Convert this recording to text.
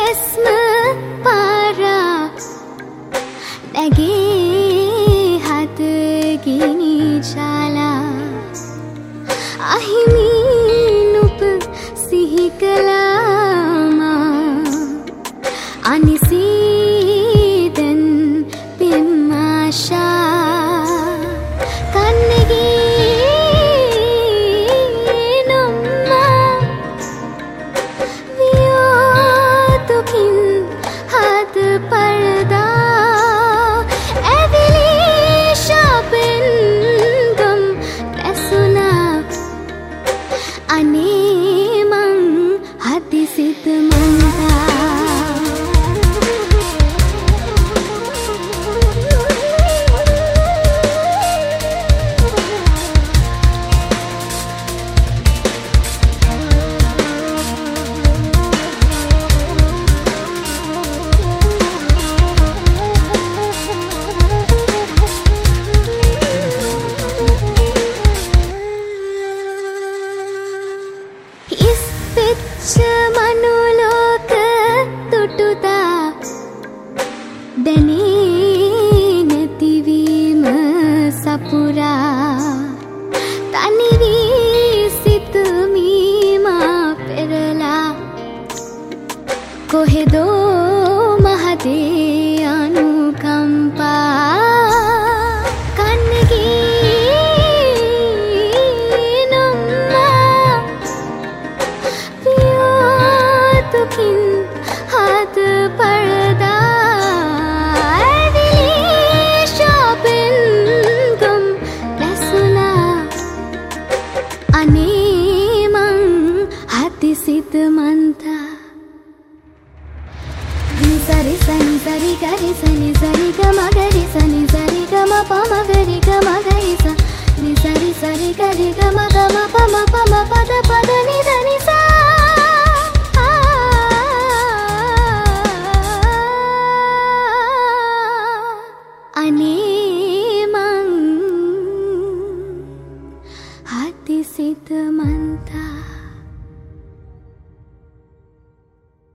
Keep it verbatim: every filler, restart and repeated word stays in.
වෙස්ම පාරා නැගේ හත ගිනි ජාලා අහිමි නුප සිහි කළාමා අනිසීදන් පිම්මාශා කන්නගේ නොම්මා වියෝතුකින් හත පරදා ඇවිලි ශාපෙන් ගම් ඇසුනා අනේ මං හදිසිත මන්දා මනුලෝක තුටුදා දැනේ නැතිවීම සපුරා තනිවී සිතුමීමා පෙරලා කොහෙදෝ මහදේ අනුකම්පා हाथ पर्दा ऐविली शॉपिन गम रसुला अने मंग हाथी सित मंता सरी सनी सरी गरी सनी सरी गम गरी सनी सरी गम पम गरी गम गरी सा नि सरी सरी गरी गम गम पम पम पद पद नि ध नि सा